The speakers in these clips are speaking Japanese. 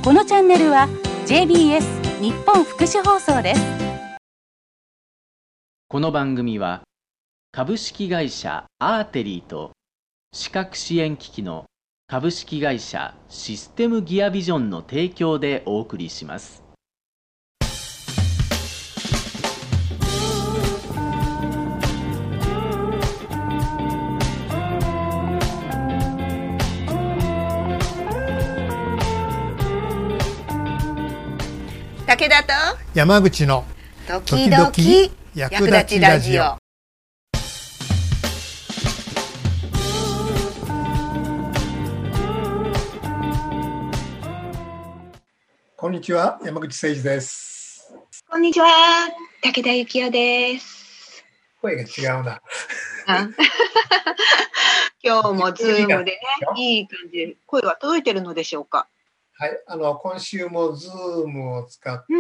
このチャンネルは JBS 日本福祉放送です。 この番組は株式会社アーテリーと視覚支援機器の株式会社システムギアビジョンの提供でお送りします。 武田と山口の時々役立ちラジオ。 こんにちは、山口誠二です。 こんにちは、武田幸也です。 声が違うな。 今日もズームでね、いい感じで声は届いてるのでしょうか。 はい、今週もズームを使って、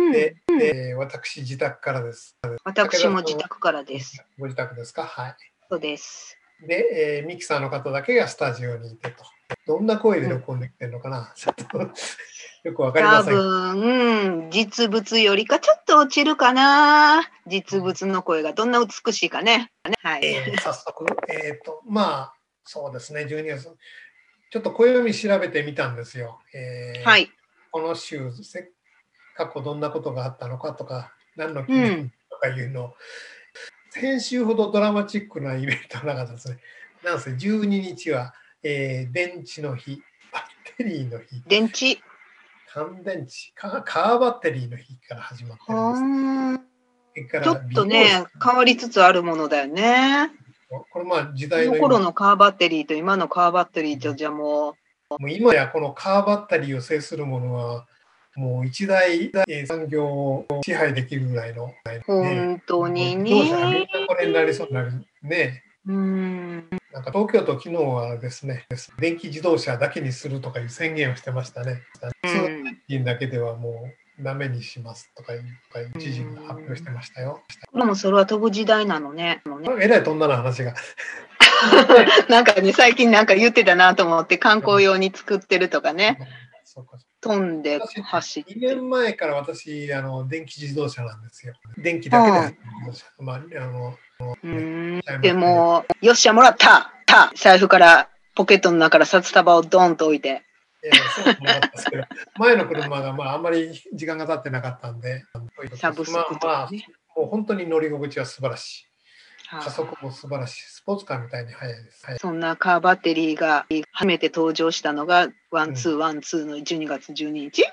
私自宅からです。 私も自宅からです。 ご自宅ですか。はい。 そうです。 で、ミキサーの方だけがスタジオにいてと。どんな声で録音できてるのかな、ちょっとよくわかりません。 多分、実物よりかちょっと落ちるかな。実物の声がどんな美しいかね。はい。 早速、まあそうですね、12月。ちょっと暦調べてみたんですよ。 はい。 この週、過去どんなことがあったのかとか、何の記念とかいうのを、先週ほどドラマチックなイベントはなかったですね。なんせ12日は、電池の日、バッテリーの日、 電池、 乾電池、カーバッテリーの日から始まってるんです。 ちょっとね、変わりつつあるものだよね。 これまあ時代のその頃のカーバッテリーと今のカーバッテリーとじゃもう今やこのカーバッテリーを制するものはもう一大産業を支配できるぐらいの、 本当にね。 自動車がみんなこれになりそうになるね。なんか東京都昨日はですね、電気自動車だけにするとかいう宣言をしてましたね。通勤だけではもうダメにしますとかいう知事が発表してましたよ。 でもそれは飛ぶ時代なのね。 えらい飛んだな話が。 なんかね、最近なんか言ってたなと思って、観光用に作ってるとかね。飛んで走って。 2年前から私電気自動車なんですよ。電気だけで走ってる自動車。 でもよっしゃもらった財布からポケットの中から札束をドーンと置いて。 そうもらったんですけど前の車があんまり時間が経ってなかったんで、 サブスクとかね。 もう本当に乗り心地は素晴らしい。加速も素晴らしい。スポーツカーみたいに速いです。 そんなカーバッテリーが初めて登場したのが1212の12月12日。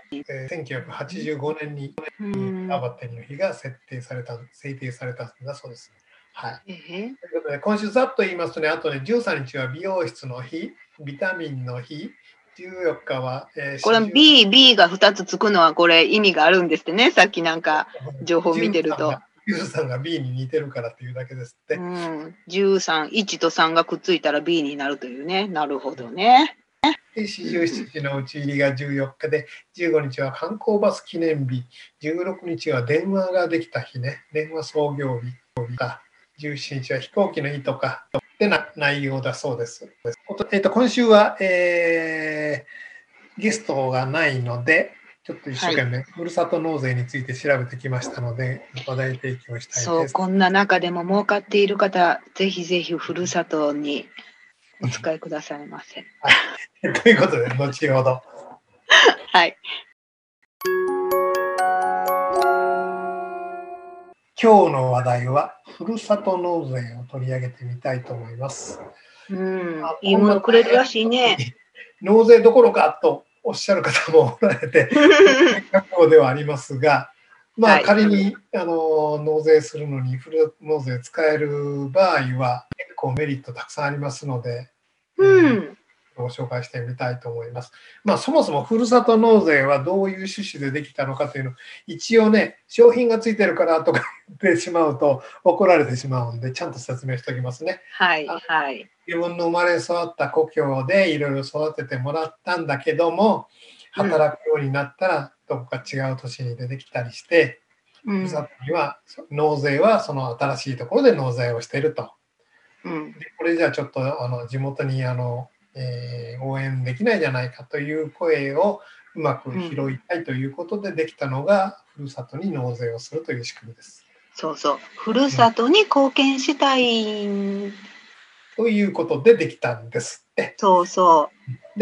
1985年にカーバッテリーの日が制定されたんだそうです。はい。ということで今週ざっと言いますとね、あとね13日は美容室の日、ビタミンの日、14日は、 これ B が2つつくのはこれ意味があるんですってね。さっきなんか情報見てると。 13が B に似てるからっていうだけですって。 13、1と3がくっついたら B になるというね。なるほどね。 で47日の打ち入りが14日で、15日は観光バス記念日、16日は電話ができた日ね。電話創業日か。17日は飛行機の日とかってな内容だそうです。今週は、ゲストがないので、ちょっと一生懸命、ふるさと納税について調べてきましたので、話題提供したいです。 そう、こんな中でも儲かっている方、ぜひぜひふるさとにお使いくださいませ。 はい、ということで、後ほど。 はい。 今日の話題は、ふるさと納税を取り上げてみたいと思います。 いいものくれるらしいね。 納税どころかとおっしゃる方もおられて学校ではありますが、仮に納税するのにフル納税使える場合は結構メリットたくさんありますので、ご紹介してみたいと思います。そもそもふるさと納税はどういう趣旨でできたのかというのを一応ね、商品がついてるからとか言ってしまうと怒られてしまうのでちゃんと説明しておきますね。自分の生まれ育った故郷でいろいろ育ててもらったんだけども、働くようになったらどこか違う都市に出てきたりして、ふるさとには納税はその新しいところで納税をしていると。でこれじゃあちょっと地元に応援できないじゃないかという声を、 うまく拾いたいということでできたのが、ふるさとに納税をするという仕組みです。 そうそう。ふるさとに貢献したい、 ということでできたんですって。 そうそう。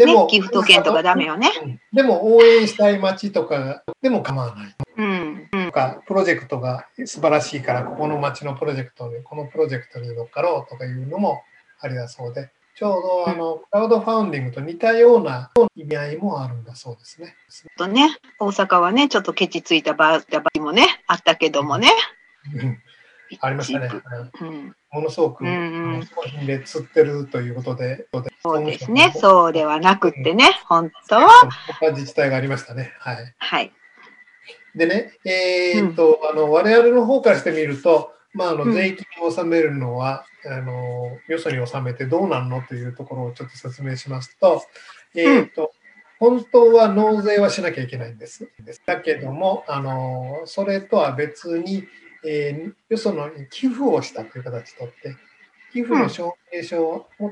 でも、 ギフト券とかダメよね。 でも応援したい町とかでも構わない。 うんうん。 プロジェクトが素晴らしいから、ここの町のプロジェクトに、このプロジェクトに乗っかろうとかいうのもありだそうで、ちょうどクラウドファウンディングと似たような意味合いもあるんだそうですね。 とね、大阪はね、ちょっとケチついた場合もね、あったけどもね。 ありましたね。 うん、 ものすごく商品で釣ってるということで、 そうですね、そうではなくってね、本当は。 自治体がありましたね。はい。 はい。 でね、我々の方からしてみると、税金を納めるのは、よそに納めてどうなんのというところをちょっと説明しますと、本当は納税はしなきゃいけないんです。だけども、それとは別に、よその寄付をしたという形をとって、寄付の証明書を持って、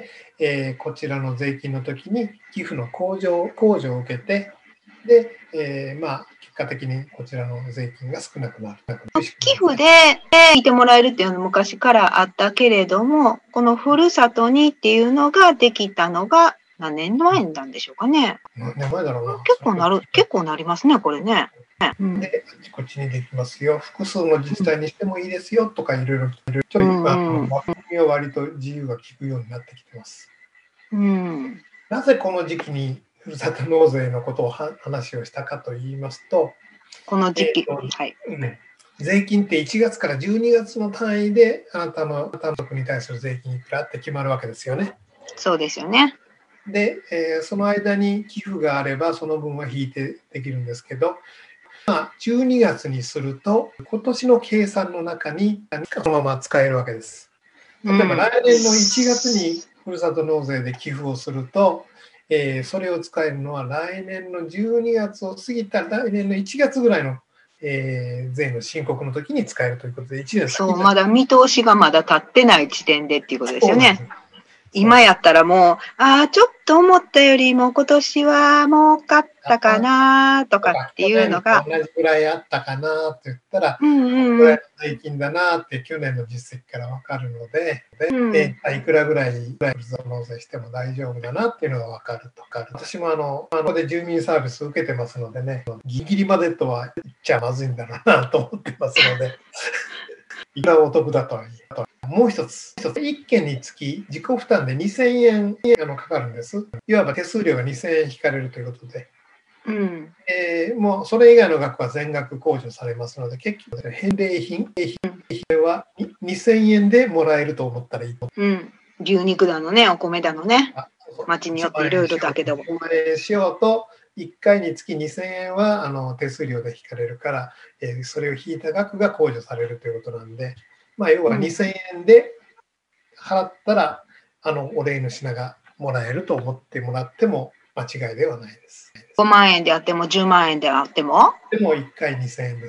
こちらの税金の時に寄付の控除を受けて、で、結果的にこちらの税金が少なくなる。 寄付で聞いてもらえるっていうのは昔からあったけれども、このふるさとにっていうのができたのが何年前なんでしょうかね。 何年前だろうな。 結構なりますね、これね。 で、あちこちにできますよ。複数の自治体にしてもいいですよとかいろいろ、ちょっと今、枠組みは割と自由が利くようになってきてます。なぜこの時期にふるさと納税のことを話をしたかと言いますと、 この時期、 税金って1月から12月の単位であなたの所に対する税金いくらって決まるわけですよね。 そうですよね。 で、その間に寄付があればその分は引いてできるんですけど、12月にすると今年の計算の中にそのまま使えるわけです。例えば来年の1月にふるさと納税で寄付をすると、それを使えるのは来年の12月を過ぎた来年の1月ぐらいの、税の申告の時に使えるということで、1年先。 そう、まだ見通しがまだ立ってない時点でっていうことですよね。今やったらもう、ちょっと思ったよりも今年は儲かったかなとかっていうのが。 同じぐらいあったかなって言ったら、これぐらいの税金だなって去年の実績から分かるので、いくらぐらい納税しても大丈夫だなっていうのが分かるとか。私もここで住民サービス受けてますのでね、ギリギリまでとは言っちゃまずいんだろうなと思ってますので、いくらお得だとはいえ。もう一つ、1件につき自己負担で2000円かかるんです。いわば手数料が2000円引かれるということで、もうそれ以外の額は全額控除されますので、結局、返礼品は2000円でもらえると思ったらいいと。 牛肉だのね、お米だのね、町によっていろいろだけど。 お前しようと、1回につき2000円は手数料で引かれるから、それを引いた額が控除されるということなんで、要は2000円で払ったら、お礼の品がもらえると思ってもらっても間違いではないです。 5万円であっても10万円であってもでも1回2000円です。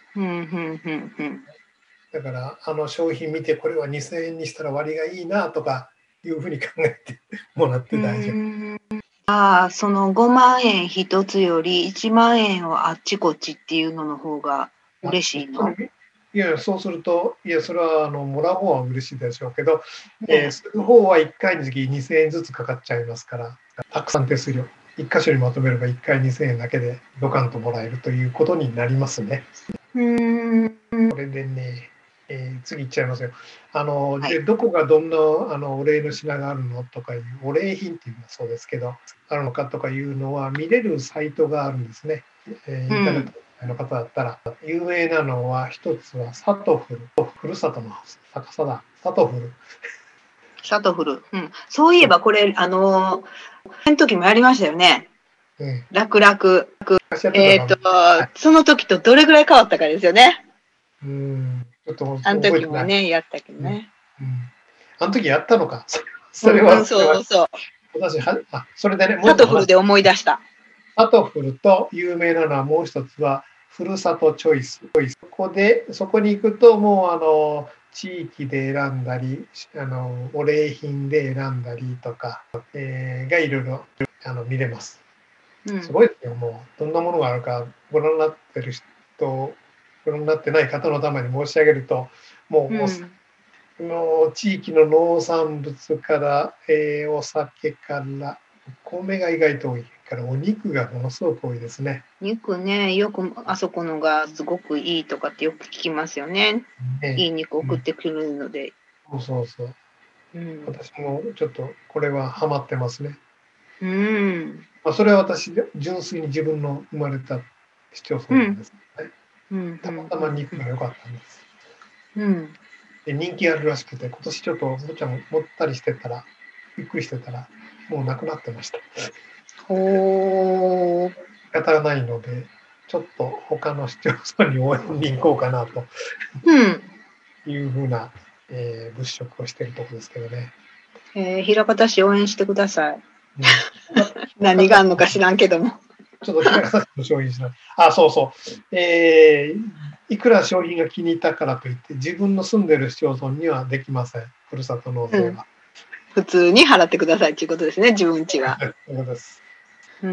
だから、商品見てこれは2000円にしたら割がいいなとかいうふうに考えてもらって大丈夫。 その5万円一つより1万円をあっちこっちっていうのの方が嬉しいの？ いや、そうすると、それはもらう方は嬉しいでしょうけど、する方は1回につき2000円ずつかかっちゃいますから、たくさん手数料、1箇所にまとめれば1回2000円だけでドカンともらえるということになりますね。これでね、次いっちゃいますよ。でどこがどんなお礼の品があるのとかいう、お礼品っていうのはそうですけど、あるのかとかいうのは見れるサイトがあるんですね。インターネットの方だったら、有名なのは一つはサトフル、ふるさとの逆さだ、サトフル。 サトフル。そういえばこれ、の時もやりましたよね。楽々。その時とどれぐらい変わったかですよね。あの時もね、やったけどね。 あの時やったのか。それは、 そう。 私それでね、 サトフルで思い出した。 サトフルと有名なのはもう一つは、ふるさとチョイス。そこに行くと、もう地域で選んだり、お礼品で選んだりとか、がいろいろ見れます。 すごいですよ、もう、どんなものがあるか、ご覧になってる人、ご覧になってない方のために申し上げると、もう、地域の農産物から、お酒から、お米が意外と多いから、お肉がものすごく多いですね。 肉ね、よくあそこのがすごくいいとかってよく聞きますよね。いい肉送ってくるので。 そう。私もちょっとこれはハマってますね。それは私、純粋に自分の生まれた市町村なんですね。たまたま肉が良かったんです。で人気あるらしくて、今年ちょっとおもちゃも持ったりしてたら、ゆっくりしてたら、もうなくなってました。仕方がないので、ちょっと他の市町村に応援に行こうかなというふうな、物色をしているところですけどね。 枚方市応援してください。何があるのか知らんけども。 ちょっと枚方市の商品しない。そう。いくら商品が気に入ったからといって、自分の住んでる市町村にはできません。ふるさと納税は。 普通に払ってくださいということですね、自分家は。 そうです。ふ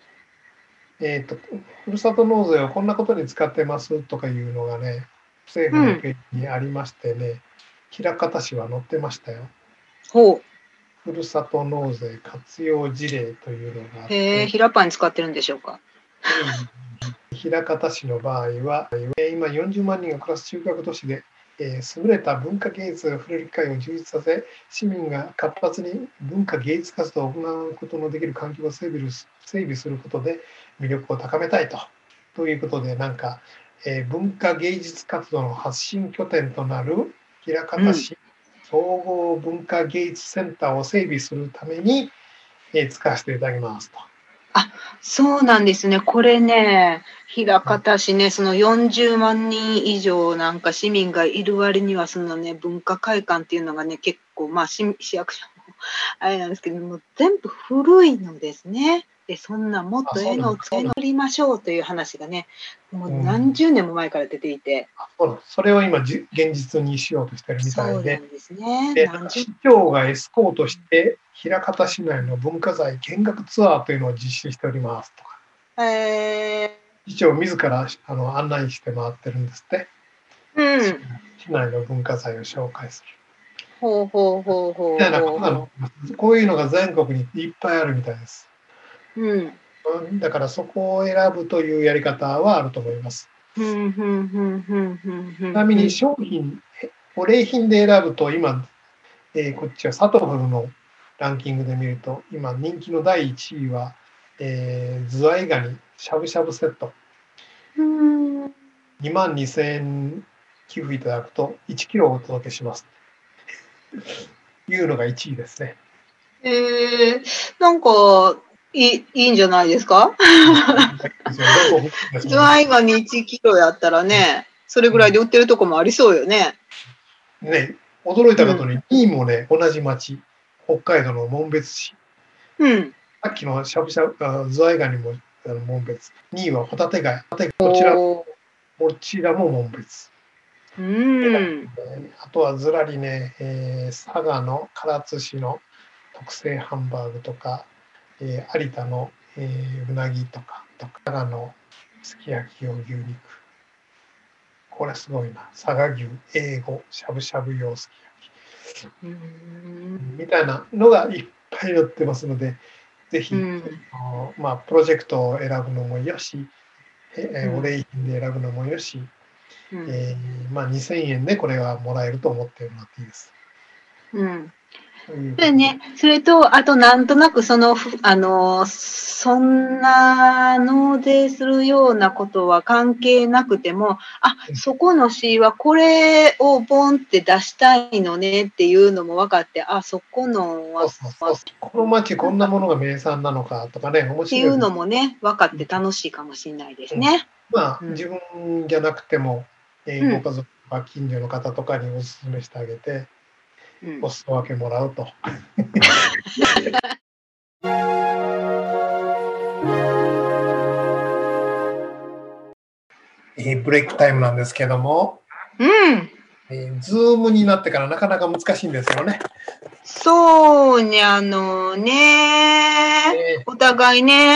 るさと納税をこんなことに使ってますとかいうのがね、政府のページにありましてね、枚方市は載ってましたよ。ふるさと納税活用事例というのがあって。 平パンに使ってるんでしょうか。 枚方市の場合は、今40万人が暮らす中核都市で、優れた文化芸術が触れる機会を充実させ、市民が活発に文化芸術活動を行うことのできる環境を整備することで魅力を高めたいということで、なんか、文化芸術活動の発信拠点となる枚方市総合文化芸術センターを整備するために、使わせていただきますと。 そうなんですね。これね、枚方市ね、その40万人以上なんか市民がいる割には、そのね、文化会館っていうのがね、結構、市役所もあれなんですけども、全部古いのですね。で、そんなもっとのを作りましょうという話がね、もう何十年も前から出ていて。 それを今、現実にしようとしてるみたいで、市市長がエスコートして、枚方市内の文化財見学ツアーというのを実施しておりますとか。市長自ら案内して回ってるんですって。市内の文化財を紹介する。こういうのが全国にいっぱいあるみたいです。だからそこを選ぶというやり方はあると思います。ちなみにお礼品で選ぶと今、こっちはサトフルのランキングで見ると、今人気の第1位は、ズワイガニしゃぶしゃぶセット。22,000円寄付いただくと1キロお届けします。いうのが1位ですね。 なんかいいんじゃないですか。ズワイガニ1キロやったらね、それぐらいで売ってるとこもありそうよね。 ね、驚いたことに2位もね、同じ町、北海道の紋別市。さっきのしゃぶしゃぶ、ズワイガニも紋別。2位はホタテ貝。こちらも紋別。あとはずらりね、佐賀の唐津市の特製ハンバーグとか、有田の、うなぎとか、佐賀のすき焼き用牛肉。これすごいな。佐賀牛、英語、しゃぶしゃぶ用すき焼き。みたいなのがいっぱい載ってますので、ぜひ、プロジェクトを選ぶのもよし、お礼品で選ぶのもよし、2000円でこれはもらえると思ってもらっていいです。 それと、あとなんとなくそんな納税するようなことは関係なくても、そこの市はこれをボンって出したいのねっていうのも分かって、そこのはこの町こんなものが名産なのかとかね、面白い。 っていうのもね、分かって楽しいかもしれないですね。 自分じゃなくても、ご家族とか近所の方とかにお勧めしてあげて、お裾分けもらうと。ブレイクタイムなんですけども、ズームになってからなかなか難しいんですよね。 そうね、お互いね、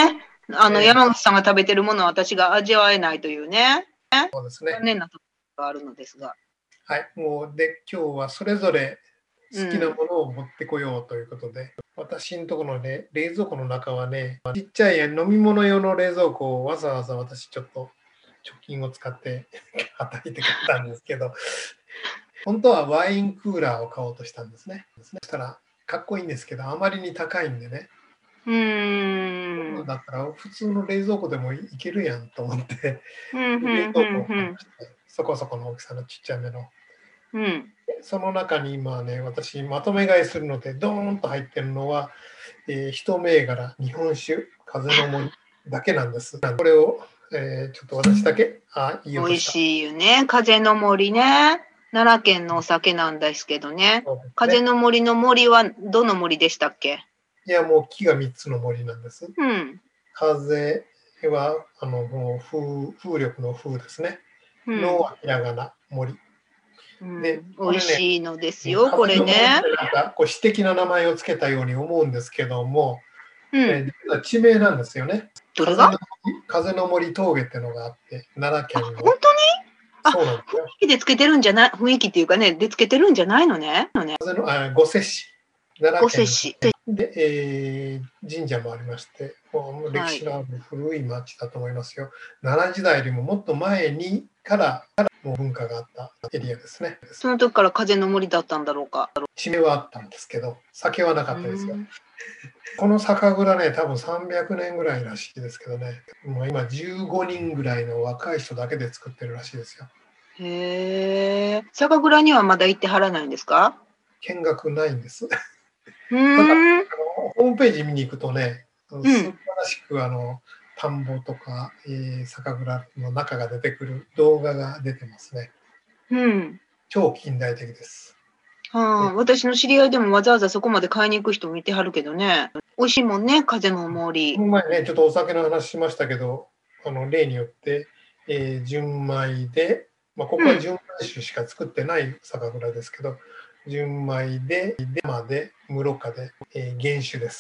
山口さんが食べてるものを私が味わえないというね。 そうですね。 残念なところがあるのですが。 はい。もう、で、今日はそれぞれ好きなものを持ってこようということで、私のところのね、冷蔵庫の中はね、ちっちゃい飲み物用の冷蔵庫をわざわざ私ちょっと貯金を使って叩いて買ったんですけど、本当はワインクーラーを買おうとしたんですね。そしたら、かっこいいんですけど、あまりに高いんでね、だったら普通の冷蔵庫でもいけるやんと思って、冷蔵庫を買いまして、そこそこの大きさのちっちゃめの。その中に今ね、私まとめ買いするので、ドーンと入ってるのは、一銘柄、日本酒、風の森だけなんです。これを、ちょっと私だけ、 美味しいよね。風の森ね。奈良県のお酒なんですけどね。風の森の森はどの森でしたっけ？ いや、もう木が3つの森なんです。風はもう風力の風ですね。のはひらがな、森。 で、美味しいのですよ、これね。 なんかこう詩的な名前をつけたように思うんですけども、地名なんですよね。 どれが？ 風の森峠っていうのがあって、奈良県の。 本当に？そうなんですよ。雰囲気でつけてるんじゃない、雰囲気っていうかね、でつけてるんじゃないのね。 御所市。 御所市。 で、神社もありまして、歴史のある古い町だと思いますよ。奈良時代よりももっと前にからもう文化があったエリアですね。 その時から風の森だったんだろうか。 地名はあったんですけど、酒はなかったですよ。この酒蔵ね、多分300年ぐらいらしいですけどね、もう今15人ぐらいの若い人だけで作ってるらしいですよ。 へえ。酒蔵にはまだ行ってはらないんですか？ 見学ないんです。ホームページ見に行くとね、素晴らしく田んぼとか、酒蔵の中が出てくる動画が出てますね。超近代的です。 私の知り合いでもわざわざそこまで買いに行く人もいてはるけどね。美味しいもんね、風の森。 この前ね、ちょっとお酒の話しましたけど、例によって、純米で、ここは純米酒しか作ってない酒蔵ですけど、純米で、生で、室賀で、原酒です。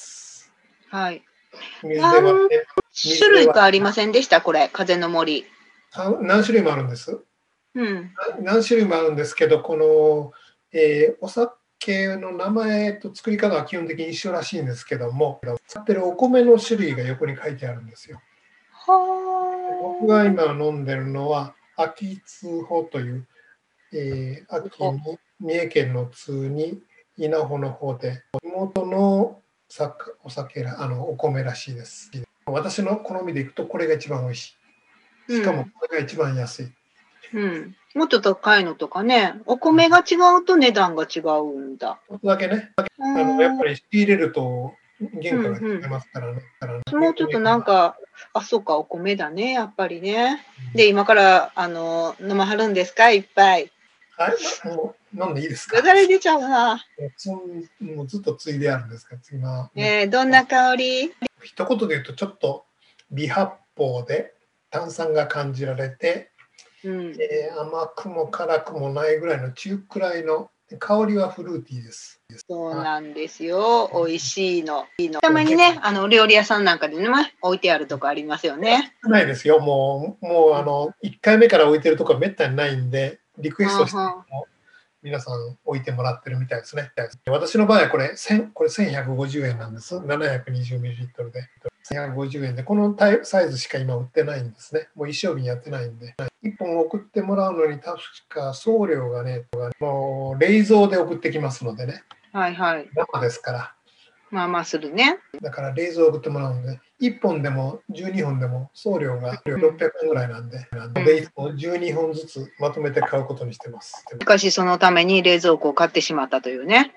はい。水で割って。種類がありませんでした、これ、風の森。 何種類もあるんです。何種類もあるんですけど、この、お酒の名前と作り方は基本的に一緒らしいんですけども、使ってるお米の種類が横に書いてあるんですよ。僕が今飲んでるのは、秋津穂という、秋に三重県の津に稲穂の方で、妹のお酒お米らしいです。私の好みでいくと、これが一番美味しい。しかも、これが一番安い。 もっと高いのとかね、お米が違うと値段が違うんだ。 ちょっとだけね、やっぱり仕入れると原価が違いますからね。 もうちょっとなんか、そうか、お米だね、やっぱりね。で、今から飲まはるんですか、いっぱい。 はい、もう飲んでいいですか。 よだれ出ちゃうな。 もうずっとついであるんですか、今。 どんな香り？ 一言で言うと、ちょっと微発泡で炭酸が感じられて、甘くも辛くもないぐらいの中くらいの香りはフルーティーです。 そうなんですよ。美味しいの。たまにね、料理屋さんなんかでね、置いてあるとこありますよね。 ないですよ。もう1回目から置いてるとこはめったにないんで、リクエストしても皆さん置いてもらってるみたいですね。私の場合はこれ1150円なんです。720ml で。1150円で、このサイズしか今売ってないんですね。もう一生瓶やってないんで。1本送ってもらうのに確か送料がね、もう冷蔵で送ってきますのでね。 はいはい。 生ですから。 まあまあするね。 だから冷蔵送ってもらうので、1本でも12本でも送料が600円ぐらいなんで、12本ずつまとめて買うことにしてます。 しかしそのために冷蔵庫を買ってしまったというね。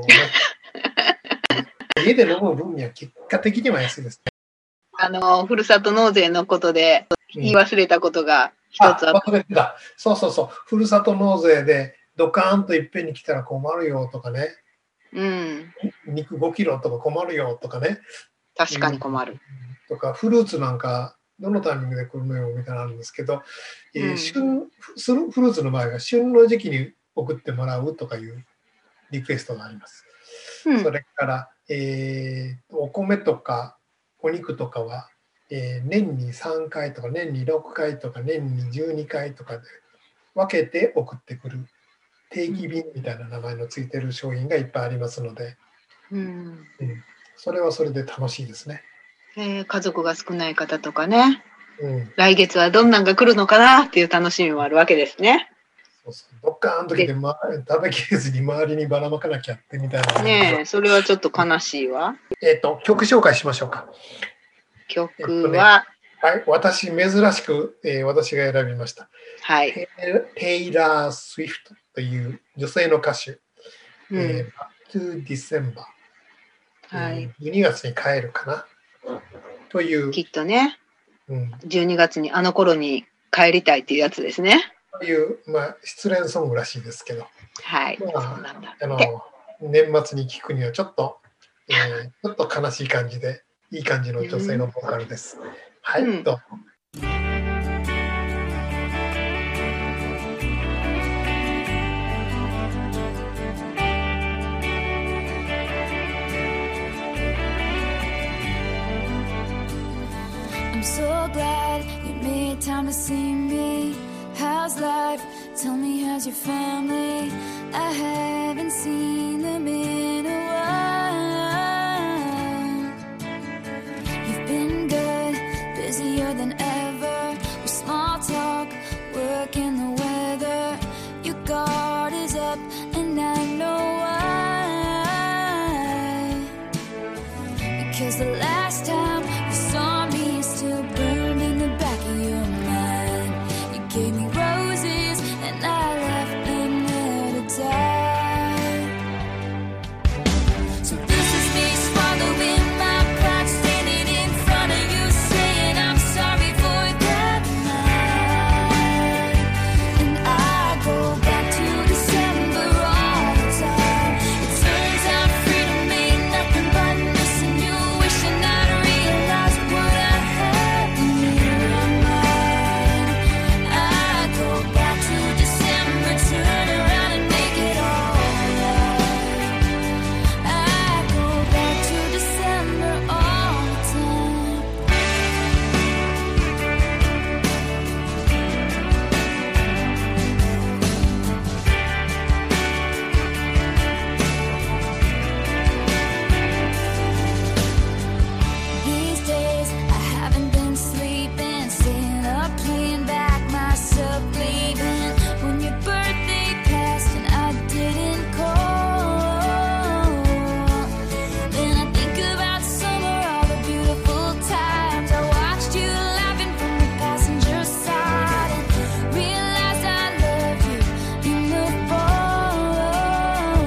家で飲む分には結果的には安いですね。 ふるさと納税のことで言い忘れたことが一つあった。 忘れてた。そうそうそう。ふるさと納税でドカーンといっぺんに来たら困るよとかね。肉5キロとか困るよとかね。 確かに困る。 とか、フルーツなんか、どのタイミングで来るのよみたいなのあるんですけど、フルーツの場合は旬の時期に送ってもらうとかいうリクエストがあります。それから、お米とかお肉とかは、 年に3回とか年に6回とか年に12回とかで分けて送ってくる定期便みたいな名前のついてる商品がいっぱいありますので、それはそれで楽しいですね。 家族が少ない方とかね、来月はどんなんが来るのかなっていう楽しみもあるわけですね。 そうそう、どっかの時で、食べきれずに周りにばらまかなきゃってみたいな。 ねえ、それはちょっと悲しいわ。 曲紹介しましょうか。 曲は、 はい、私珍しく、私が選びました。 はい。 テイラー・スウィフトという女性の歌手。Back to December。 はい。 12月に帰るかなという。 きっとね、12月にあの頃に帰りたいっていうやつですね。 という、失恋ソングらしいですけど。 はい。 年末に聴くにはちょっと悲しい感じで、いい感じの女性のボーカルです。はい、どうぞ。 I'm so glad you made time to see me. How's life? Tell me, how's your family? I haven't seen them in a while. You've been good, busier than ever. With small talk, work and the weather. Your guard is up and I know why. Because the last time you saw me still burned in the back of your mind. You gave me roses and I left them there to die. So this is me swallowing my pride, standing in front of you saying I'm sorry for that night. And I go back to December all the time. It turns out freedom ain't nothing but missing you, wishing I'd realized what I had in your mind. I go back to December, turn around and make it all right. I go back to December all the time. These days I haven't been sleeping, staying up, playing back myself, leaving when your birthday passed and I didn't call. Then I think about summer, all the beautiful times I watched you laughing from the passenger side and realized I love you in the fall.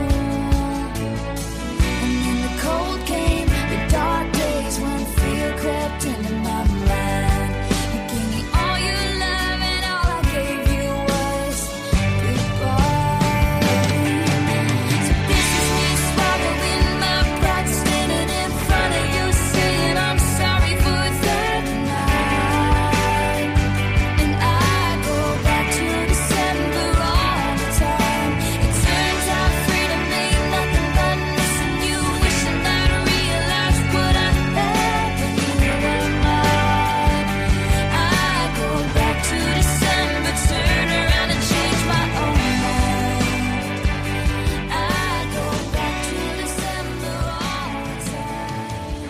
And then the cold came, the dark days when fear crept into my mind. You gave me all your love and all I gave you was goodbye. So this is me swallowing my pride, standing in front of you saying I'm sorry for that night. And I go back to December all the time. It turns out freedom ain't nothing but missing you, wishing I'd realized what I had when you were mine. I go back to December, turn around and change my own mind. I go back to December all the time.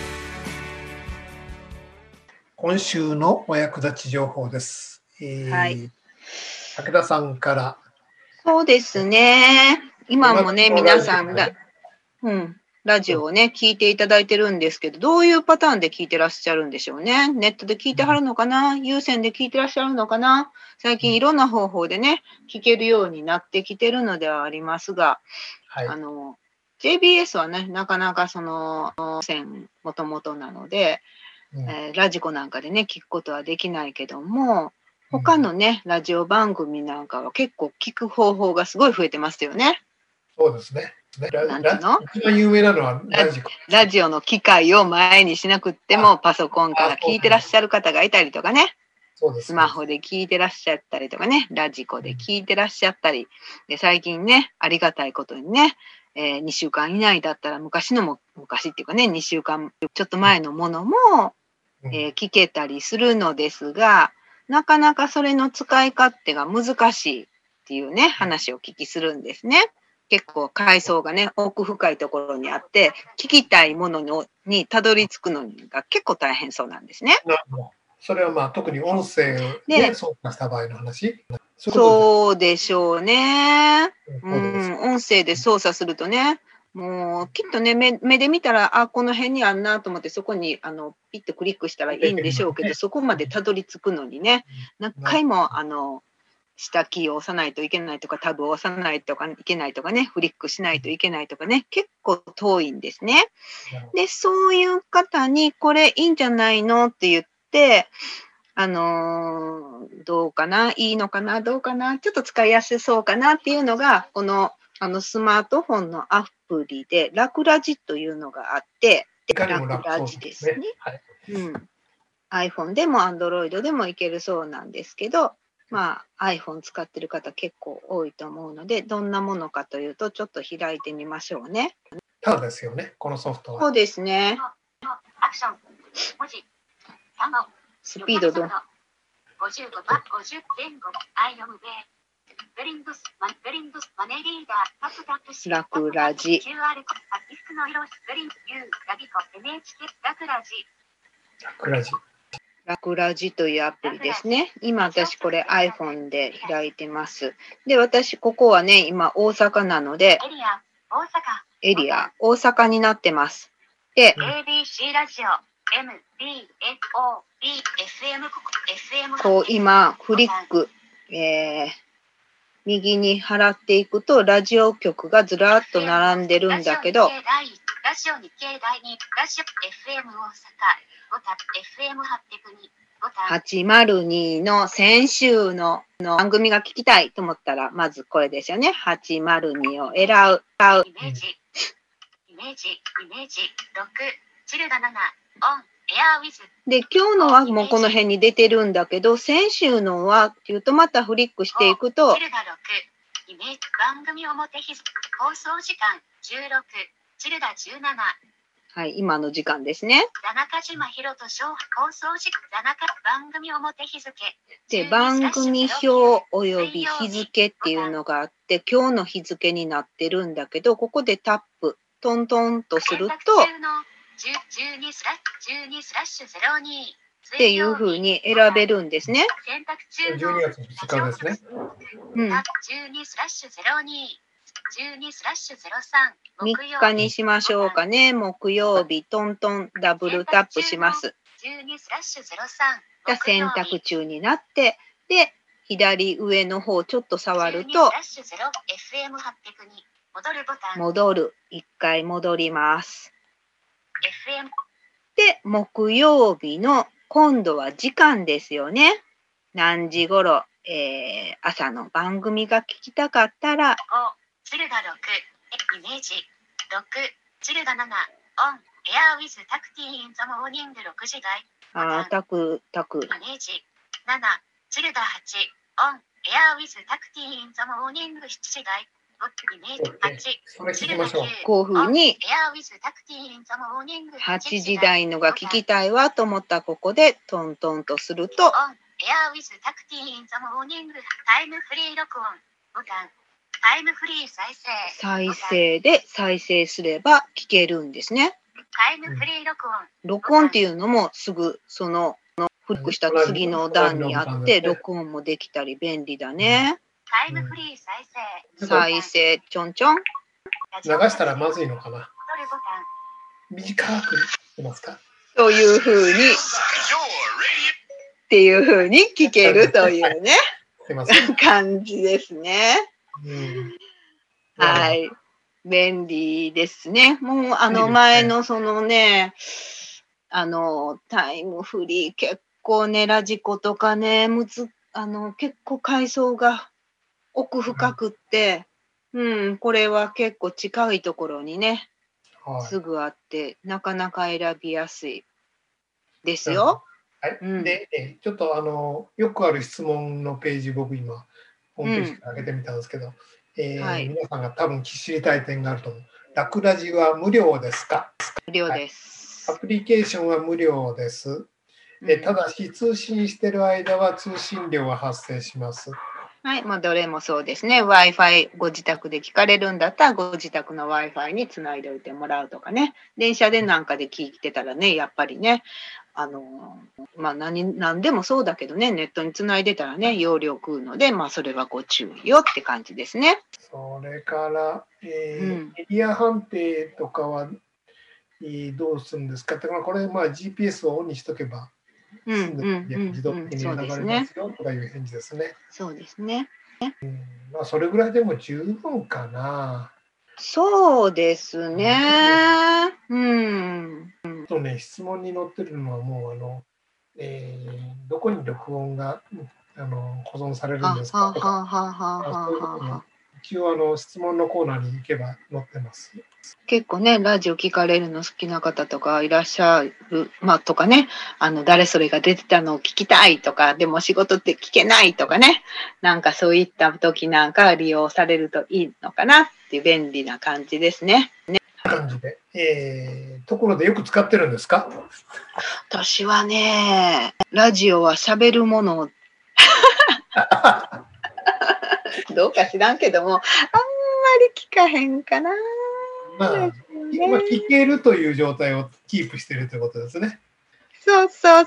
今週のお役立ち情報です。 はい。 武田さんから。 そうですね。今もね、皆さんラジオをね、聞いていただいてるんですけど、どういうパターンで聞いてらっしゃるんでしょうね。ネットで聞いてはるのかな、有線で聞いてらっしゃるのかな。最近いろんな方法でね、聞けるようになってきてるのではありますが、 はい、 JBS はね、なかなかその線もともとなので、ラジコなんかでね、聞くことはできないけども、他のね、ラジオ番組なんかは結構聞く方法がすごい増えてますよね。 そうですね。 なんていうの？ 一番有名なのはラジコ。 ラジオの機械を前にしなくってもパソコンから聞いてらっしゃる方がいたりとかね。 そうです。 スマホで聞いてらっしゃったりとかね、ラジコで聞いてらっしゃったり、で最近ね、ありがたいことにね、2週間以内だったら昔っていうかね、2週間ちょっと前のものも聞けたりするのですが、なかなかそれの使い勝手が難しいっていうね、話をお聞きするんですね。結構階層がね、奥深いところにあって、聞きたいものにたどり着くのが結構大変そうなんですね。 なるほど。それはまあ特に音声で操作した場合の話。 そうでしょうね。 そうです。 音声で操作するとね、もうきっとね、目で見たら、あ、この辺にあるなと思って、そこにピッとクリックしたらいいんでしょうけど、そこまでたどり着くのにね、何回も下キーを押さないといけないとか、タブを押さないとかいけないとかね、フリックしないといけないとかね、結構遠いんですね。で、そういう方に、これいいんじゃないのって言って、どうかな、いいのかな、どうかな、ちょっと使いやすそうかなっていうのが、このスマートフォンのアプリで、ラクラジというのがあって、ラクラジですね。iPhone でも Android でもいけるそうなんですけど、まあ iPhone 使ってる方結構多いと思うので、どんなものかというと、ちょっと開いてみましょうね。 ただですよね、このソフトは。 そうですね。スピードどう？ラクラジ。ラクラジというアプリですね。今私これ iPhone で開いてます。で、私ここはね、今大阪なので、エリア、大阪になってます。で、ABC ラジオ、こう今、フリック、右に払っていくと、ラジオ局がずらっと並んでるんだけど、802の先週の番組が聞きたいと思ったら、まずこれですよね。802を選ぶ。で、今日のはもうこの辺に出てるんだけど、先週のはっていうとまたフリックしていくと、はい、今の時間ですね。で、番組表および日付っていうのがあって、今日の日付になってるんだけど、ここでタップ、トントンとすると、っていう風に選べるんですね。 12月2日ですね。 3日にしましょうかね。木曜日、トントン、ダブルタップします。選択中になって、で、左上の方ちょっと触ると、戻る。1回戻ります。で、木曜日の今度は時間ですよね。何時頃、朝の番組が聞きたかったら、タク。こういうふうに8時台のが聞きたいわと思ったらここでトントンとすると再生で再生すれば聞けるんですね。録音っていうのもすぐそのフリックした次の段にあって録音もできたり便利だね。再生ちょんちょん。 流したらまずいのかな。短くしますか。 というふうにっていうふうに聞けるというね感じですね。はい、便利ですね。もう前のそのね、タイムフリー結構ねラジコとかね結構階層が奥深くって、これは結構近いところにね、すぐあってなかなか選びやすいですよ。 はい。で、ちょっとよくある質問のページ僕今ホームページから上げてみたんですけど、皆さんが多分知りたい点があると思う。ラクラジは無料ですか？ 無料です。 アプリケーションは無料です。 ただし、通信している間は通信料が発生します。 はい、まあ、どれもそうですね。Wi-Fi ご自宅で聞かれるんだったら、ご自宅の Wi-Fi につないでおいてもらうとかね。電車でなんかで聞いてたらね、やっぱりね、まあ何でもそうだけどね、ネットにつないでたらね、容量食うので、まあ、それはご注意よって感じですね。 それから、 んエリア判定とかは、どうするんですかって、これ、GPS をオンにしとけば、自動的にそう流れまですね。 すよとかいう返事ですね。 そうですね。 それぐらいでも十分かな。 そうですね。 とね、質問に載ってるのはもうどこに録音が保存されるんですかとか、そういうことも一応質問のコーナーに行けば載ってます。 結構ね、ラジオ聞かれるの好きな方とかいらっしゃる、まあとかね、誰それが出てたのを聞きたいとか、でも仕事って聞けないとかね、なんかそういった時なんか利用されるといいのかなっていう便利な感じですね。 感じで、ところでよく使ってるんですか？ 私はね、ラジオは喋るものをどうか知らんけども、あんまり聞かへんかな。 今聞けるという状態をキープしているということですね。 そう。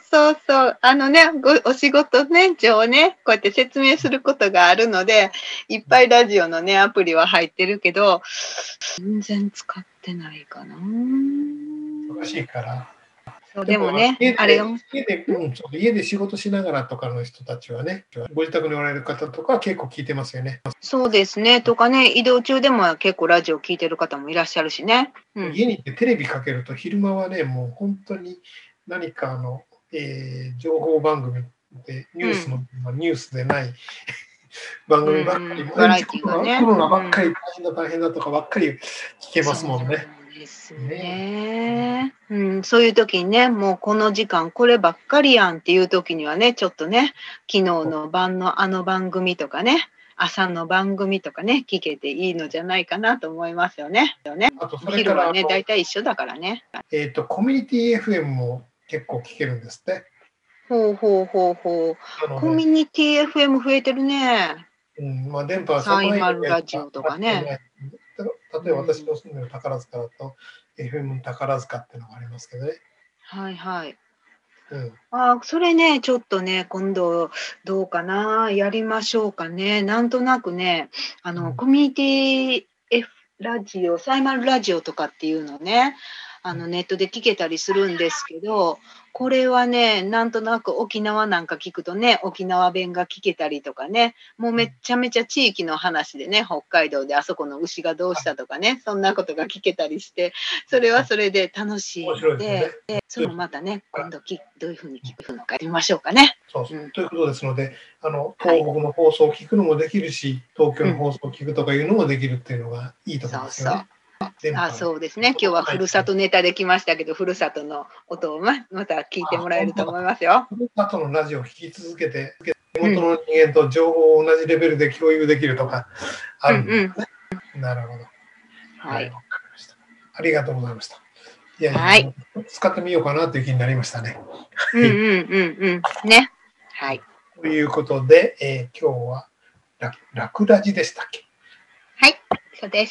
お仕事ね、上ね、こうやって説明することがあるので、いっぱいラジオのね、アプリは入ってるけど、全然使ってないかな。 忙しいから。 でもね、 家で仕事しながらとかの人たちはね、ご自宅におられる方とかは結構聞いてますよね。 そうですね。とかね、移動中でも結構ラジオ聞いてる方もいらっしゃるしね。 家に行ってテレビかけると昼間はね、もう本当に何か情報番組でニュースでない番組ばっかり、毎日コロナばっかり大変だとかばっかり聞けますもんね。 そうですね。そういう時にね、もうこの時間こればっかりやんっていう時にはね、ちょっとね、昨日の晩の番組とかね、朝の番組とかね、聞けていいのじゃないかなと思いますよね。 あとそれから昼はね、大体一緒だからね。 コミュニティ FM も結構聞けるんですって。 コミュニティ FM 増えてるね。 電波はサイマルラジオとかね。 例えば私の住んでる宝塚だと、FM 宝塚っていうのがありますけどね。 はい。それね、ちょっとね、今度どうかな、やりましょうかね。なんとなくね、コミュニティ F ラジオ、サイマルラジオとかっていうのね、ネットで聞けたりするんですけど、これはね、なんとなく沖縄なんか聞くとね、沖縄弁が聞けたりとかね、もうめっちゃめちゃ地域の話でね、北海道であそこの牛がどうしたとかね、そんなことが聞けたりして、それはそれで楽しいので、それもまたね、今度どういうふうに聞くのかやりましょうかね。 ということですので、東北の放送を聞くのもできるし、東京の放送を聞くとかいうのもできるっていうのがいいところですよね。 そうですね。今日はふるさとネタできましたけど、ふるさとの音をまた聞いてもらえると思いますよ。 ふるさとのラジオを聞き続けて、地元の人間と情報を同じレベルで共有できるとかあるんですね。なるほど。はい。わかりました。ありがとうございました。使ってみようかなという気になりましたね。 ね。はい。 ということで、今日はラクラジでしたっけ？ はい、そうです。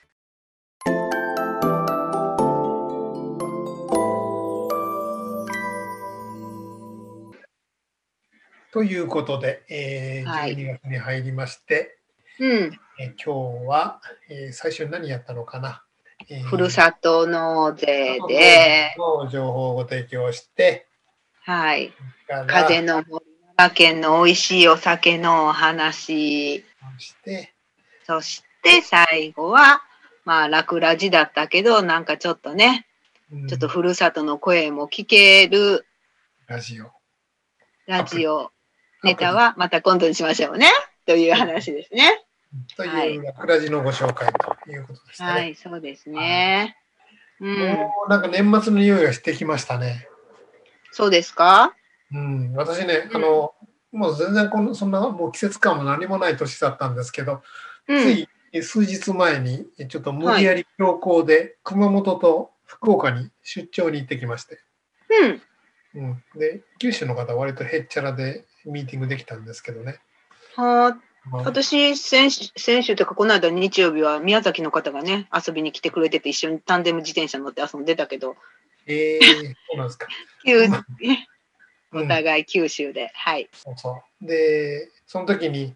ということで、12月に入りまして、今日は、最初に何やったのかな、 ふるさと納税での情報をご提供して、 はい、風の森奈良県の美味しいお酒のお話そして最後はラクラジだったけどなんかちょっとね、ちょっとふるさとの声も聞けるラジオネタはまた今度にしましょうねという話ですね。 というラクラジのご紹介ということですね。 はい、そうですね。 もうなんか年末の匂いがしてきましたね。 そうですか？ 私ね、もう全然そんなもう季節感も何もない年だったんですけど、つい数日前にちょっと無理やり強行で熊本と福岡に出張に行ってきまして。 で、九州の方は割とへっちゃらでミーティングできたんですけどね。 はあ、 まあ私、先週というか、この間日曜日は宮崎の方がね、遊びに来てくれてて、一緒にタンデム自転車乗って遊んでたけど、 そうなんですか。 お互い九州で、はい。 そうそう。で、その時に、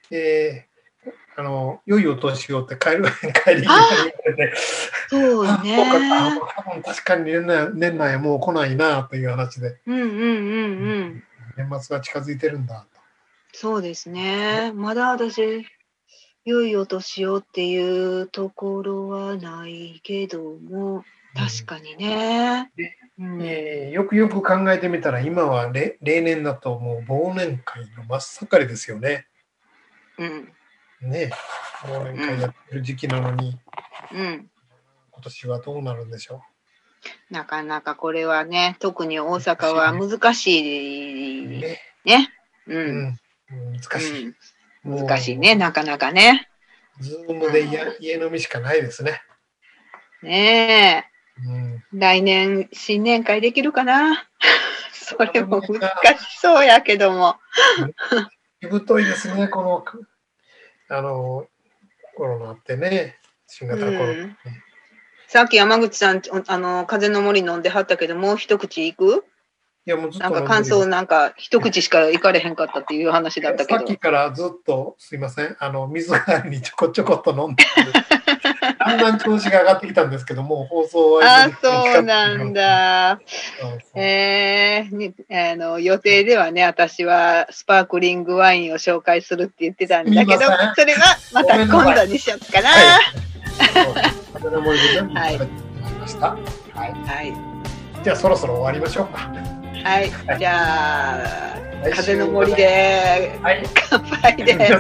良いお年をって帰り際に言われて、 そう多ね。 分確かに年内もう来ないなという話で、 うん。 年末が近づいてるんだと。 そうですね。まだ私、良いお年をっていうところはないけども、確かにね。 よくよく考えてみたら、今は例年だともう忘年会の真っ盛りですよね。ね、忘年会やってる時期なのに、今年はどうなるんでしょう。なかなかこれはね、特に大阪は難しいね。 難しい。 難しいね、なかなかね。 ズームで家飲みしかないですね。 ねえ。来年新年会できるかな。それも難しそうやけども。 しぶといですね、このコロナってね、新型コロナ、 さっき山口さん、風の森飲んではったけど、もう一口いく？ いやもうずっとなんか感想なんか一口しかいかれへんかったっていう話だったけど。 さっきからずっとすいません、水代わりにちょこちょこっと飲んでだんだん調子が上がってきたんですけども、放送はそうなんだ。予定ではね、私はスパークリングワインを紹介するって言ってたんだけど、それはまた今度にしようかな。 じゃあそろそろ終わりましょうか。 はい、じゃあ風の森で乾杯で、はい、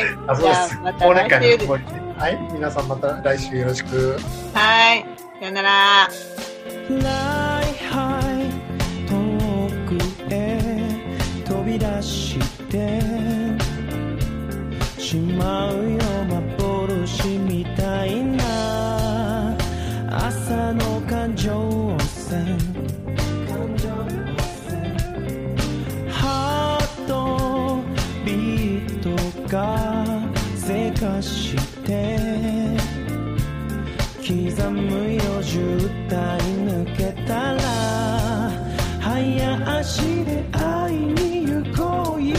じゃあまた来週。 はい、皆さんまた来週よろしく。 はい、さよなら。 遠くへ飛び出してしまうよ幻みたいな朝の環状線ハートビートがせかして刻むよ渋滞抜けたら早足で会いに行こうよ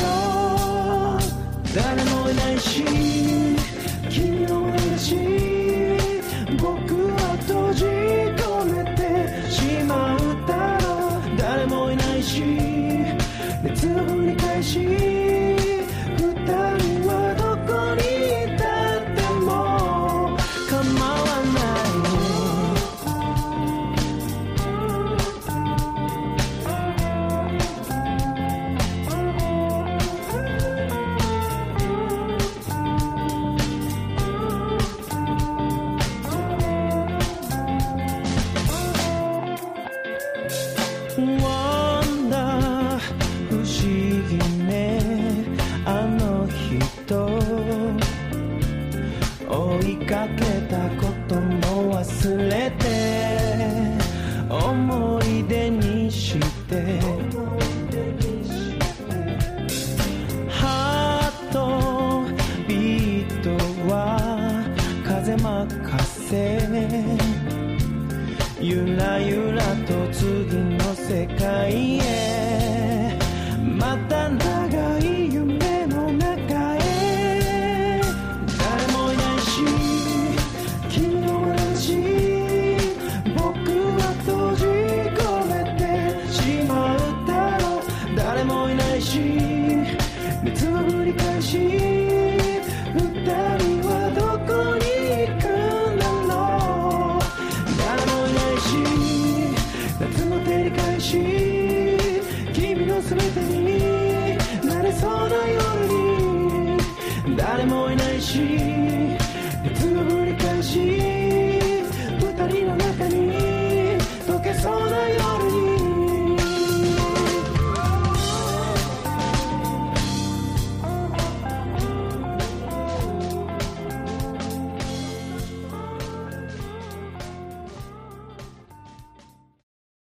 誰もいないし君もいないし僕は閉じ込めてしまうだろう誰もいないし熱の繰り返し二人はどこにいたっても構わないかけたことも忘れて思い出にしてハートビートは風任せゆらゆらと次の世界へまた長い夢の中へ熱の繰り返し二人はどこに行くんだろう誰もいないし夏の照り返し